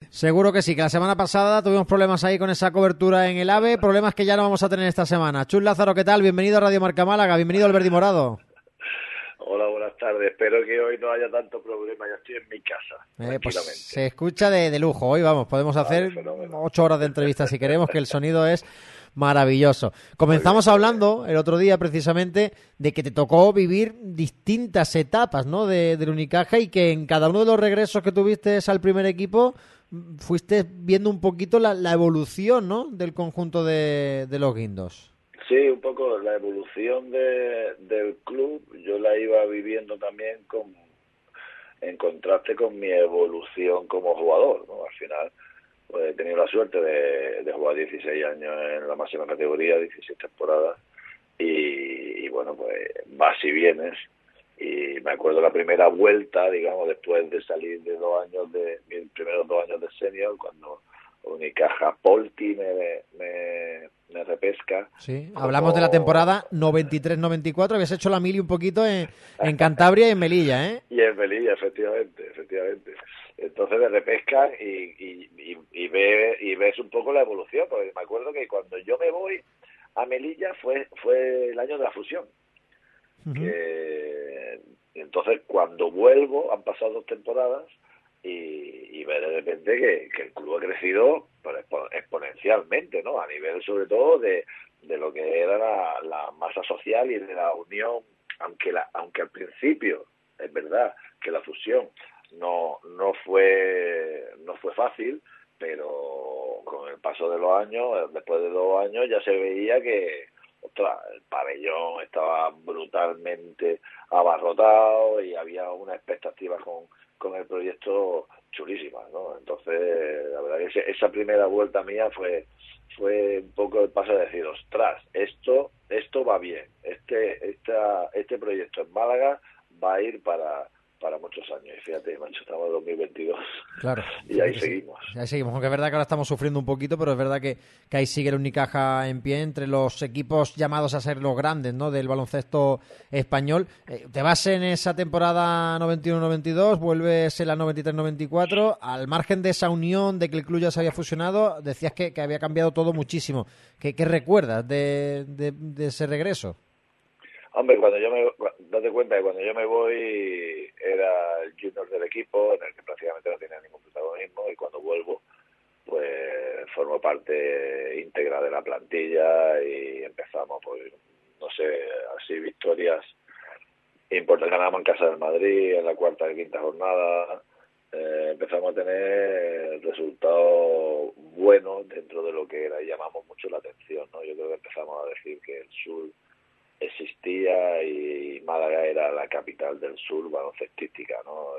Seguro que sí, que la semana pasada tuvimos problemas ahí con esa cobertura en el AVE, problemas que ya no vamos a tener esta semana. Chus Lázaro, ¿qué tal? Bienvenido a Radio Marca Málaga, bienvenido al Verde y Morado. Hola, buenas tardes. Espero que hoy no haya tanto problema. Ya estoy en mi casa, tranquilamente. Pues se escucha de lujo. Hoy vamos, podemos hacer 8 horas de entrevista si queremos, que el sonido es maravilloso. Comenzamos hablando el otro día precisamente de que te tocó vivir distintas etapas, ¿no? del Unicaja, y que en cada uno de los regresos que tuviste al primer equipo fuiste viendo un poquito la evolución, ¿no? Del conjunto de los Guindos. Sí, un poco la evolución del club yo la iba viviendo también en contraste con mi evolución como jugador, ¿no? Al final pues he tenido la suerte de jugar 16 años en la máxima categoría, 16 temporadas, y bueno, pues vas y vienes. Y me acuerdo la primera vuelta, digamos, después de salir de mis primeros 2 años de senior, cuando Unicaja Polti me repesca. Sí, hablamos de la temporada 93-94, habías hecho la mili un poquito en Cantabria y en Melilla, ¿eh? Y en Melilla, efectivamente. Entonces me repesca y ves un poco la evolución, porque me acuerdo que cuando yo me voy a Melilla fue el año de la fusión. Entonces cuando vuelvo han pasado 2 temporadas y ve de repente que el club ha crecido exponencialmente, ¿no? A nivel sobre todo de lo que era la masa social y de la unión, aunque al principio es verdad que la fusión no fue fácil, pero con el paso de los años, después de 2 años, ya se veía que el pabellón estaba brutalmente abarrotado y había una expectativa con el proyecto chulísima, ¿no? Entonces, la verdad que esa primera vuelta mía fue un poco el paso de decir, ostras, esto va bien, este proyecto en Málaga va a ir para muchos años. Y fíjate, macho, estamos en 2022. Claro. Y ahí seguimos. Ahí seguimos, aunque es verdad que ahora estamos sufriendo un poquito, pero es verdad que ahí sigue el Unicaja en pie entre los equipos llamados a ser los grandes, ¿no? Del baloncesto español. Te vas en esa temporada 91-92, vuelves en la 93-94. Al margen de esa unión, de que el club ya se había fusionado, decías que había cambiado todo muchísimo. ¿Qué recuerdas de ese regreso? Hombre, date cuenta que cuando yo me voy era el junior del equipo, en el que prácticamente no tenía ningún protagonismo, y cuando vuelvo, pues formo parte íntegra de la plantilla y empezamos, pues, no sé, así victorias importantes. Ganamos en casa del Madrid en la 4ª y 5ª jornada. Empezamos a tener resultados buenos dentro de lo que era y llamamos mucho la atención, ¿no? Yo creo que empezamos a decir que el sur existía y Málaga era la capital del sur baloncestística, ¿no?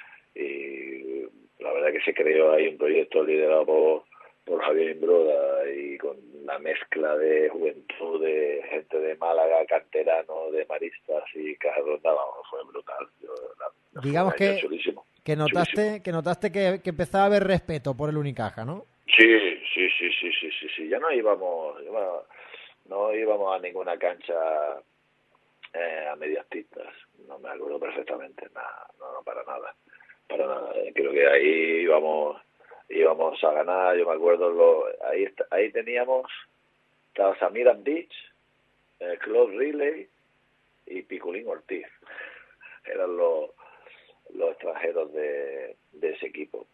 Y la verdad que se creó ahí un proyecto liderado por Javier Imbroda, y con la mezcla de juventud, de gente de Málaga, canterano, de maristas y Cajarronda, vamos, fue brutal. Digamos que notaste que empezaba a haber respeto por el Unicaja, ¿no? Sí. Ya no íbamos a ninguna cancha a medias tintas, no me acuerdo perfectamente, no, para nada. Creo que ahí íbamos a ganar. Yo me acuerdo, ahí teníamos, estaba Samir Abdic, Claude Riley y Piculín Ortiz. Eran los extranjeros de ese equipo.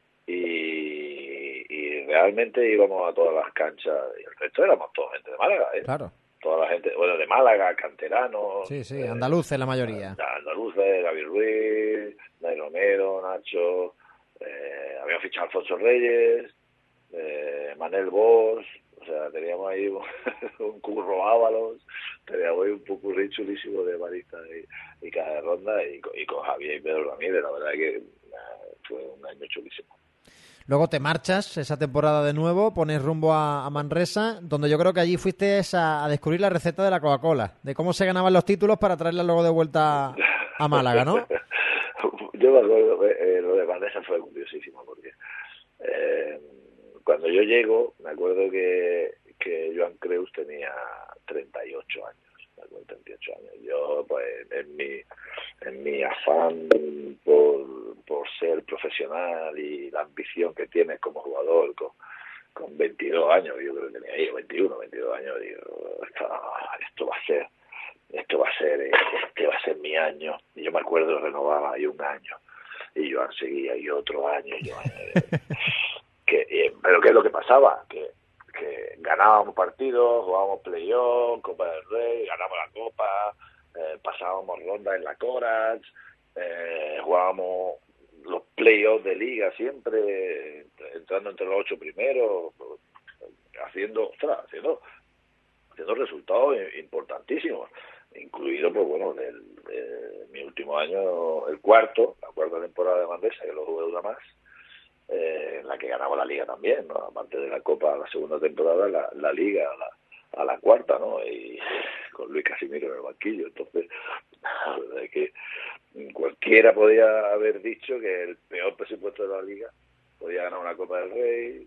Y realmente íbamos a todas las canchas, y el resto éramos toda gente de Málaga, ¿eh? Claro. Toda la gente, bueno, de Málaga, canteranos. Sí, andaluces la mayoría. Andaluces, Gabriel Ruiz, Dani Romero, Nacho, habíamos fichado a Alfonso Reyes, Manel Bosch, o sea, teníamos ahí un Curro Ábalos, teníamos ahí un pupurrí chulísimo de maristas y cada ronda, y con Javier y Pedro Ramírez. La verdad que fue un año chulísimo. Luego te marchas esa temporada de nuevo, pones rumbo a Manresa, donde yo creo que allí fuiste a descubrir la receta de la Coca-Cola, de cómo se ganaban los títulos para traerla luego de vuelta a Málaga, ¿no? Yo me acuerdo, lo de Manresa fue curiosísimo, porque cuando yo llego, me acuerdo que Joan Creus tenía 38 años. 38 años. Yo, pues, en mi afán por ser profesional y la ambición que tienes como jugador 22 años, yo creo que tenía ahí, 21, 22 años, digo, esto va a ser, este va a ser mi año. Y yo me acuerdo, renovaba ahí un año, y yo seguía y otro año, pero ¿qué es lo que pasaba? Que ganábamos partidos, jugábamos playoff, Copa del Rey, ganábamos la Copa, pasábamos rondas en la Coraz, jugábamos los playoffs de liga siempre, entrando entre los 8 primeros, haciendo resultados importantísimos, incluido, pues bueno, mi último año, la cuarta temporada de Manresa, que lo jugué una más, en la que ganamos la liga también, ¿no? Aparte de la Copa, la segunda temporada, la liga a la cuarta, ¿no? Y con Luis Casimiro en el banquillo. Entonces, la verdad es que cualquiera podía haber dicho que el peor presupuesto de la liga podía ganar una Copa del Rey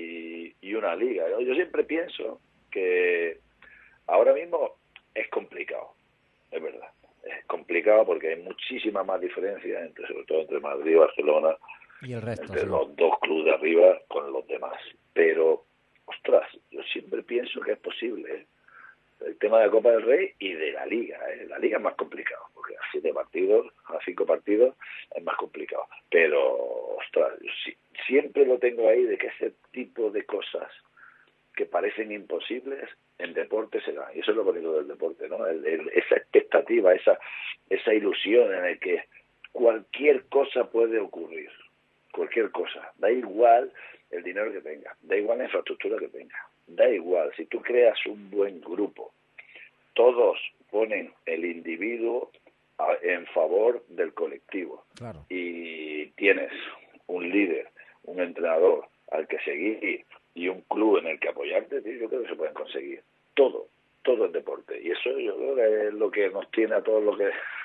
y una liga. Yo siempre pienso que ahora mismo es complicado, es verdad. Es complicado porque hay muchísima más diferencia, sobre todo entre Madrid y Barcelona, y el resto, entre sí, los dos clubes de arriba con los demás. Pero, ostras, yo siempre pienso que es posible, ¿eh? El tema de la Copa del Rey y de la Liga, ¿eh? La Liga es más complicado, porque a 7 partidos, a 5 partidos, es más complicado. Pero, ostras, yo siempre lo tengo ahí de que ese tipo de cosas que parecen imposibles, en deporte se dan. Y eso es lo bonito del deporte, ¿no? Esa expectativa, esa ilusión en el que cualquier cosa puede ocurrir. Cualquier cosa, da igual el dinero que tenga, da igual la infraestructura que tenga, da igual, si tú creas un buen grupo, todos ponen el individuo en favor del colectivo. Claro. Y tienes un líder, un entrenador al que seguir y un club en el que apoyarte, tío, yo creo que se pueden conseguir todo en deporte, y eso yo creo que es lo que nos tiene a todos los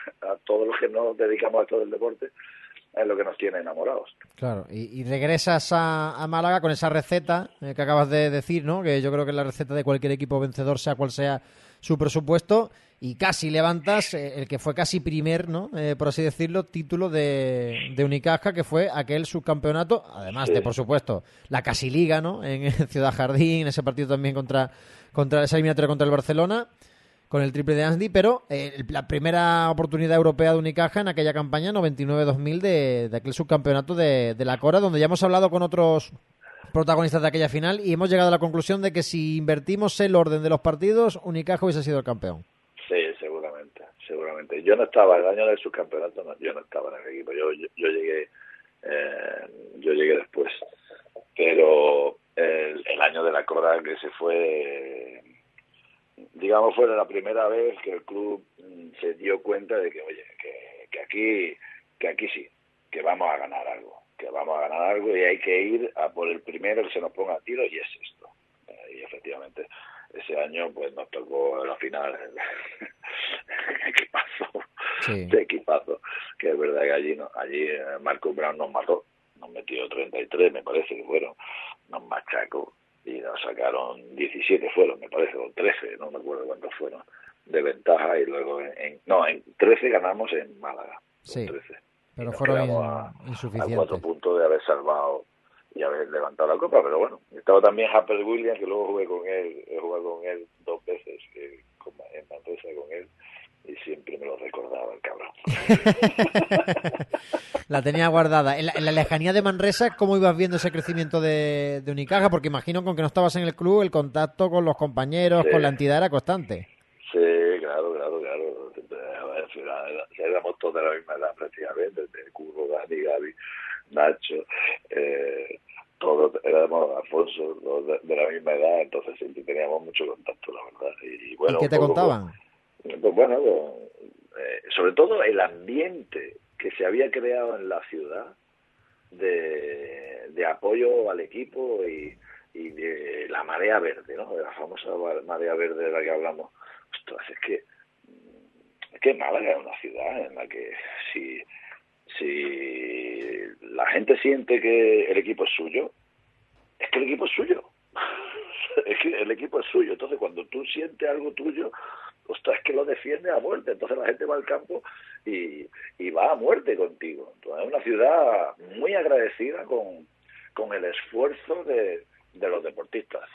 que nos dedicamos a todo el deporte, es lo que nos tiene enamorados. Claro, y regresas a Málaga con esa receta que acabas de decir, ¿no? Que yo creo que es la receta de cualquier equipo vencedor, sea cual sea su presupuesto, y casi levantas el que fue casi primer, ¿no? Por así decirlo, título de Unicaja, que fue aquel subcampeonato, además de, por supuesto, la casi liga, ¿no? En Ciudad Jardín, ese partido también contra esa eliminatoria contra el Barcelona, con el triple de Andy, pero la primera oportunidad europea de Unicaja en aquella campaña 99-2000 de aquel subcampeonato de la Cora, donde ya hemos hablado con otros protagonistas de aquella final y hemos llegado a la conclusión de que si invertimos el orden de los partidos, Unicaja hubiese sido el campeón. Sí, seguramente. Yo no estaba, el año del subcampeonato, yo no estaba en el equipo, yo llegué después, pero el año de la Cora que se fue, digamos, fue la primera vez que el club se dio cuenta de que, oye, que aquí sí, que vamos a ganar algo y hay que ir a por el primero que se nos ponga a tiro, y es esto. Y efectivamente, ese año pues nos tocó la final equipazo, que es verdad que allí Marcus Brown nos mató, nos metió 33, me parece que fueron, nos machacó y nos sacaron 17 fueron, me parece, o 13, no me acuerdo cuántos fueron, de ventaja, y luego en 13 ganamos en Málaga. Sí, 13. Pero fueron insuficientes. A 4 puntos de haber salvado y haber levantado la copa, pero bueno, estaba también Harper Williams, que luego jugué con él, he jugado con él 2 veces en Manresa con él, y siempre me lo recordaba el cabrón. La tenía guardada. En la lejanía de Manresa, ¿cómo ibas viendo ese crecimiento de Unicaja? Porque imagino que aunque no estabas en el club, el contacto con los compañeros, con la entidad era constante. Sí, claro. Éramos todos de la misma edad prácticamente, de Curro, Dani, Gaby, Nacho, todos éramos, Alfonso, de la misma edad, entonces siempre teníamos mucho contacto, la verdad. Y bueno, ¿y qué te contaban? Pues bueno, sobre todo el ambiente que se había creado en la ciudad de apoyo al equipo y de la marea verde, ¿no? De la famosa marea verde de la que hablamos. Ostras, es que Málaga es una ciudad en la que si la gente siente que el equipo es suyo, es que el equipo es suyo. Es que el equipo es suyo. Entonces, cuando tú sientes algo tuyo, ostras, es que lo defiendes a muerte. Entonces la gente va al campo y va a muerte contigo. Entonces, es una ciudad muy agradecida con el esfuerzo de de los deportistas.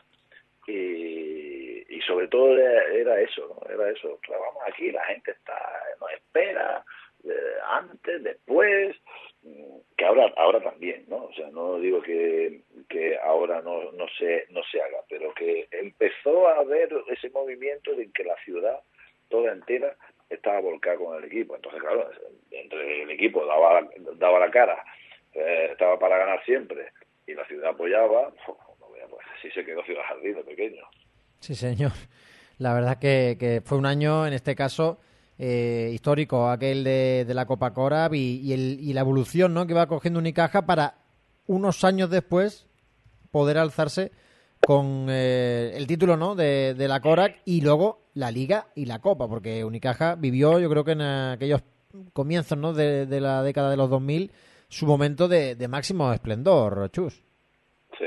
Y sobre todo era eso, ¿no? Era eso. Vamos aquí, la gente nos espera, antes, después, que ahora también, ¿no? O sea, no digo que ahora no se haga, pero que empezó a haber ese movimiento de que la ciudad toda entera estaba volcada con el equipo. Entonces, claro, entre el equipo daba la cara, estaba para ganar siempre, y la ciudad apoyaba, pues así se quedó Ciudad Jardín de pequeño. Sí, señor. La verdad que fue un año, en este caso, histórico, aquel de la Copa Corab y la evolución, ¿no?, que va cogiendo Unicaja para unos años después poder alzarse con el título, ¿no?, de la Corab y luego la Liga y la Copa, porque Unicaja vivió, yo creo que en aquellos comienzos, ¿no?, de la década de los 2000, su momento de máximo esplendor, Chus. Sí,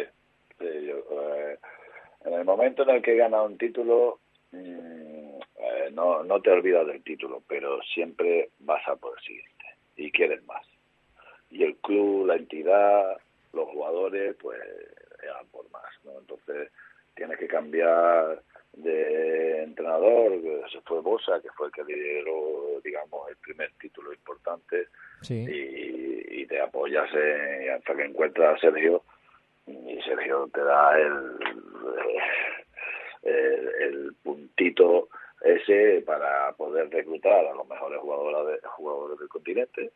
en el momento en el que gana un título, no te olvidas del título, pero siempre vas a por el siguiente y quieres más. Y el club, la entidad, los jugadores, pues eran por más, ¿no? Entonces tienes que cambiar de entrenador. Se fue Bosa, que fue el que lideró, digamos, el primer título importante. Sí. Y te apoyas hasta que encuentras a Sergio, y Sergio te da el puntito ese para poder reclutar a los mejores jugadores del continente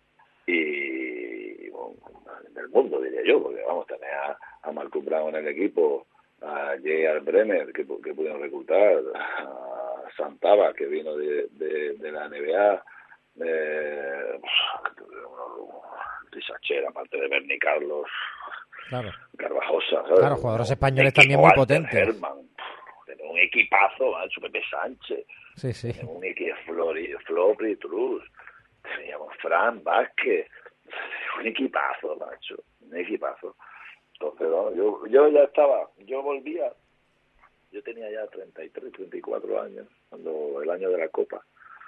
y bueno, del mundo, diría yo, porque vamos, tener a Marcus Brown en el equipo, a J.R. Bremer, que pudieron reclutar, a Santaba, que vino de la NBA, Risachera, aparte de Bernie Carlos, claro, Garbajosa, ¿sabes? Claro, jugadores españoles también muy potentes. Herman, tenemos un equipazo, ¿vale? Pepe Sánchez, sí. Tenemos un equipo, Flopri, Truz, teníamos Fran Vázquez, un equipazo, macho, un equipazo. Entonces, ¿no? yo ya estaba, yo volvía, yo tenía ya 33, 34 años, cuando el año de la Copa,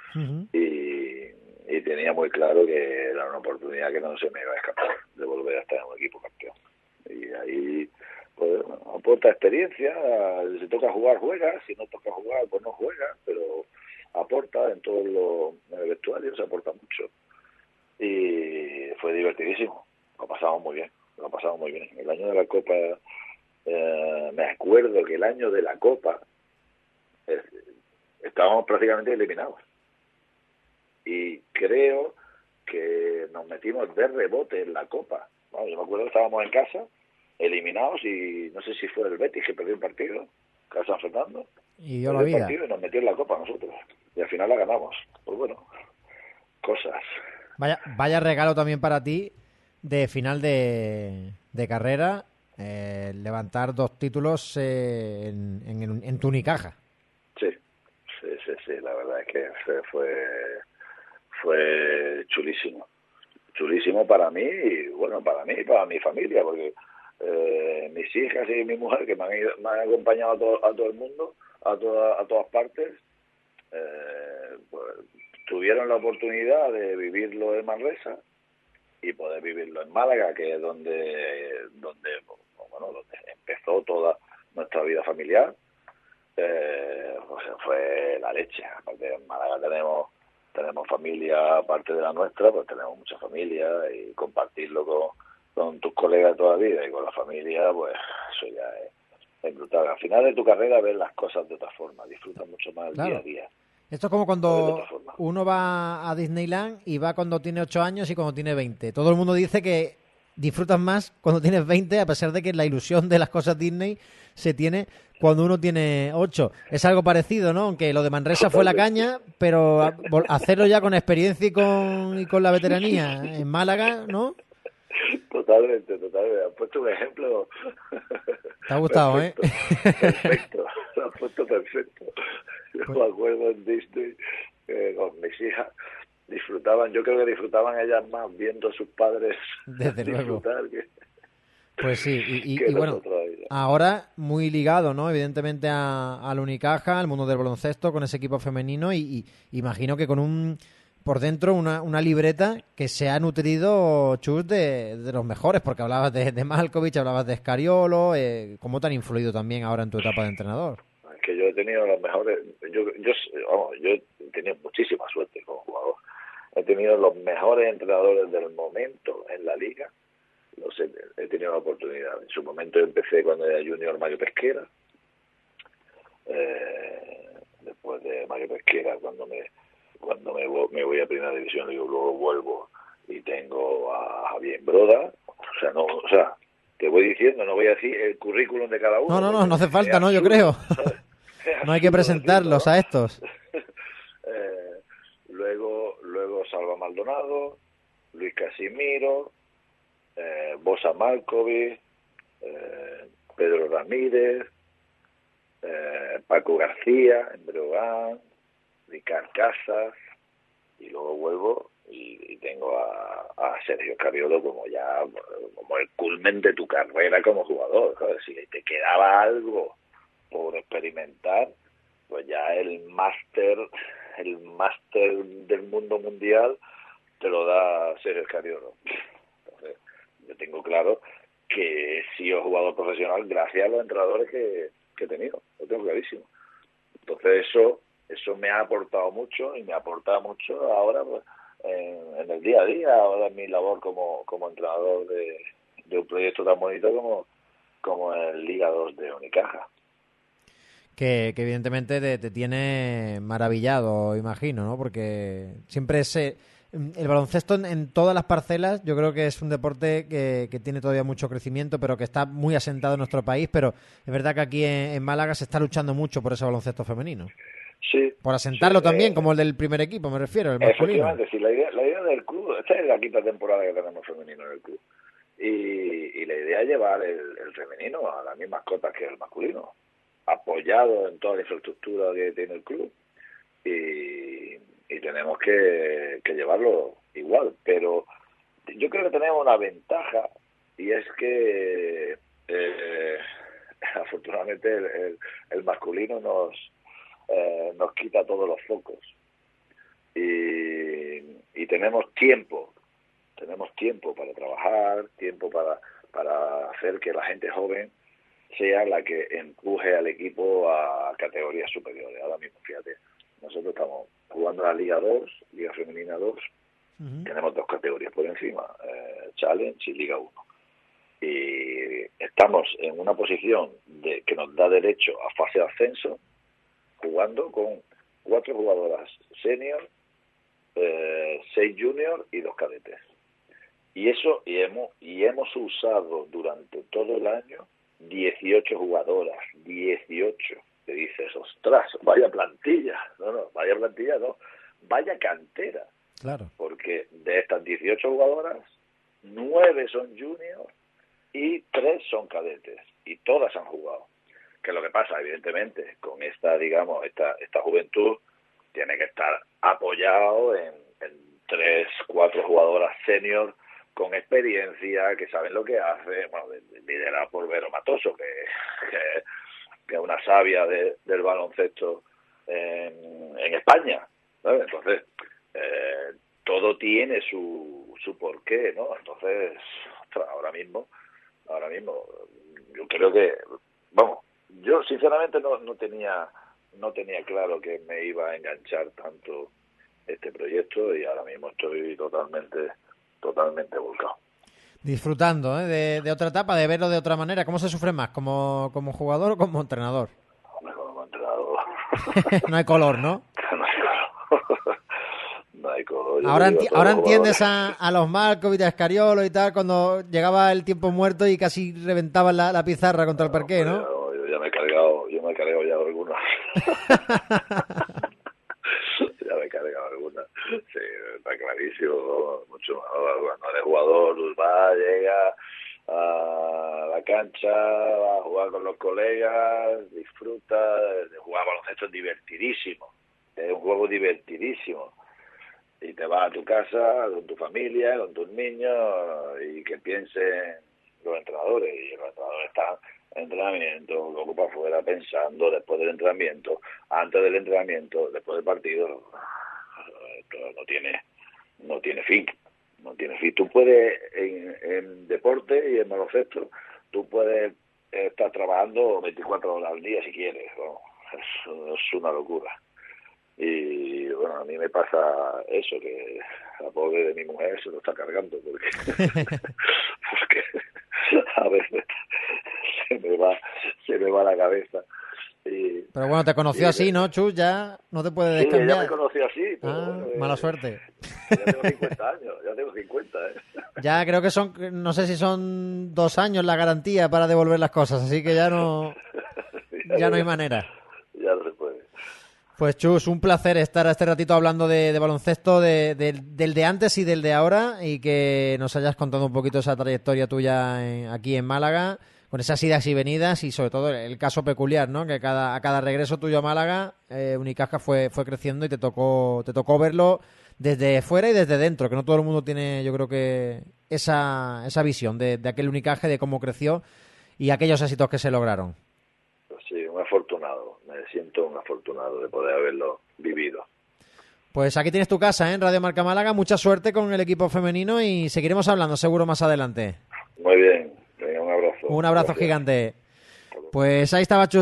y tenía muy claro que era una oportunidad que no se me iba a escapar de volver a estar en un equipo campeón. Y ahí, pues, bueno, aporta experiencia, si toca jugar, juega, si no toca jugar, pues no juega, pero aporta en en el vestuario, se aporta mucho. Y fue divertidísimo, lo pasamos muy bien. El año de la Copa, me acuerdo que el año de la Copa estábamos prácticamente eliminados. Y creo que nos metimos de rebote en la Copa. Bueno, yo me acuerdo que estábamos en casa, eliminados, y no sé si fue el Betis que perdió un partido, que San Fernando. Y dio la vida. Partido y nos metió en la Copa nosotros. Y al final la ganamos. Pues bueno, cosas. Vaya regalo también para ti de final de carrera, levantar 2 títulos en tu Unicaja. Sí, la verdad es que fue chulísimo para mí, y bueno, para mí y para mi familia, porque mis hijas y mi mujer, que me han acompañado a todo el mundo, a todas partes, pues tuvieron la oportunidad de vivirlo en Manresa y poder vivirlo en Málaga, que es donde empezó toda nuestra vida familiar. Pues fue la leche. Aparte, en Málaga tenemos familia, aparte de la nuestra, pues tenemos mucha familia, y compartirlo con tus colegas de toda la vida y con la familia, pues eso ya es brutal. Al final de tu carrera ves las cosas de otra forma, disfrutas mucho más el día a día. Esto es como cuando uno va a Disneyland y va cuando tiene 8 años y cuando tiene 20. Todo el mundo dice que disfrutas más cuando tienes 20, a pesar de que la ilusión de las cosas Disney se tiene cuando uno tiene 8. Es algo parecido, ¿no? Aunque lo de Manresa fue la caña, pero hacerlo ya con experiencia y con la veteranía en Málaga, ¿no? Totalmente. Has puesto un ejemplo. Te ha gustado, Perfecto. Lo has puesto perfecto. Yo me acuerdo en Disney, con mis hijas, yo creo que disfrutaban ellas más viendo a sus padres disfrutar que... Pues sí, y bueno, ahora muy ligado, ¿no? Evidentemente a la Unicaja, al mundo del baloncesto, con ese equipo femenino, y imagino que con un por dentro una libreta que se ha nutrido, Chus, de los mejores, porque hablabas de Malkovich, hablabas de Scariolo, ¿cómo te han influido también ahora en tu etapa de entrenador? Es que yo he tenido los mejores, yo he tenido muchísima suerte como jugador. He tenido los mejores entrenadores del momento en la liga, he tenido la oportunidad. En su momento empecé cuando era junior Mario Pesquera, después de Mario Pesquera cuando me voy a primera división, luego vuelvo y tengo a Javier Broda, o sea, te voy diciendo, no voy a decir el currículum de cada uno. No hace falta, no, yo creo. No hay que presentarlos a estos. Luego Salva Maldonado, Luis Casimiro, Bosa Malkovich, Pedro Ramírez, Paco García en Breogán, Ricard Casas, y luego vuelvo y tengo a Sergio Scariolo como el culmen de tu carrera como jugador, ¿sabes? Si te quedaba algo por experimentar, pues ya el máster del mundo mundial te lo da Sergio Scariolo. Entonces, yo tengo claro que he sido jugador profesional gracias a los entrenadores que he tenido, lo tengo clarísimo. Entonces eso me ha aportado mucho y me aporta mucho ahora, pues, en el día a día, ahora en mi labor como entrenador de un proyecto tan bonito como el Liga 2 de Unicaja. Que evidentemente te tiene maravillado, imagino, ¿no? Porque siempre el baloncesto en todas las parcelas, yo creo que es un deporte que tiene todavía mucho crecimiento, pero que está muy asentado en nuestro país, pero es verdad que aquí en Málaga se está luchando mucho por ese baloncesto femenino. Sí. Por asentarlo también, como el del primer equipo, me refiero, el masculino. Efectivamente, sí, la idea del club, esta es la quinta temporada que tenemos femenino en el club, y la idea es llevar el femenino a las mismas cotas que el masculino, apoyado en toda la infraestructura que tiene el club, y tenemos que llevarlo igual. Pero yo creo que tenemos una ventaja, y es que afortunadamente el masculino nos quita todos los focos, y tenemos tiempo para trabajar, tiempo para hacer que la gente joven sea la que empuje al equipo a categorías superiores. Ahora mismo, fíjate, nosotros estamos jugando la Liga 2, Liga Femenina 2, tenemos dos categorías por encima, Challenge y Liga 1. Y estamos en una posición que nos da derecho a fase de ascenso, jugando con 4 jugadoras senior, 6 junior y 2 cadetes. Y hemos usado durante todo el año 18 jugadoras, 18. Te dices, ostras, vaya plantilla. Vaya cantera. Claro. Porque de estas 18 jugadoras, 9 son juniors y 3 son cadetes. Y todas han jugado. Que es lo que pasa, evidentemente, con esta juventud, tiene que estar apoyado en 3, 4 jugadoras senior con experiencia, que saben lo que hace, liderado por Vero Matoso, que es una sabia del baloncesto en España, ¿sabes? Entonces, todo tiene su porqué, ¿no? Entonces, ahora mismo, yo creo que, yo sinceramente no tenía claro que me iba a enganchar tanto este proyecto, y ahora mismo estoy totalmente volcado. Disfrutando de otra etapa, de verlo de otra manera. ¿Cómo se sufre más? ¿Como jugador o como entrenador? Hombre, como entrenador. No hay color, ¿no? No hay color. No hay color. Ahora entiendes a los Malkovich, a Scariolo y tal, cuando llegaba el tiempo muerto y casi reventaban la pizarra contra el parqué, ¿no? Yo me he cargado ya algunas. Ya me he cargado algunas. Sí, está clarísimo. Mucho mejor cuando eres jugador, llega a la cancha, va a jugar con los colegas, disfruta de jugar baloncesto. Es divertidísimo, es un juego divertidísimo, y te vas a tu casa con tu familia, con tus niños, y que piensen los entrenadores, y los entrenadores están en entrenamiento, luego para afuera pensando, después del entrenamiento, antes del entrenamiento, después del partido. no tiene fin. No tiene fin. Tú puedes, en deporte y en baloncesto, tú puedes estar trabajando 24 horas al día si quieres, ¿no? Es una locura. Y bueno, a mí me pasa eso, que la pobre de mi mujer se lo está cargando porque a veces se me va la cabeza. Pero bueno, te conoció así, ¿no, Chus? Ya no te puede descambiar. Sí, ella me conoció así. Pero bueno, mala suerte. Ya tengo 50 años, Ya creo que no sé si son 2 años la garantía para devolver las cosas, así que ya no hay manera. Ya no se puede. Pues Chus, un placer estar este ratito hablando de baloncesto, del de antes y del de ahora, y que nos hayas contado un poquito esa trayectoria tuya aquí en Málaga, con esas idas y venidas, y sobre todo el caso peculiar, ¿no? Que a cada regreso tuyo a Málaga, Unicaja fue creciendo y te tocó verlo desde fuera y desde dentro, que no todo el mundo tiene, yo creo que esa visión de aquel Unicaja, de cómo creció y aquellos éxitos que se lograron. Sí, un afortunado, me siento un afortunado de poder haberlo vivido. Pues aquí tienes tu casa, en Radio Marca Málaga, mucha suerte con el equipo femenino y seguiremos hablando seguro más adelante. Muy bien, un abrazo. Un abrazo gigante. Pues ahí estaba Chus.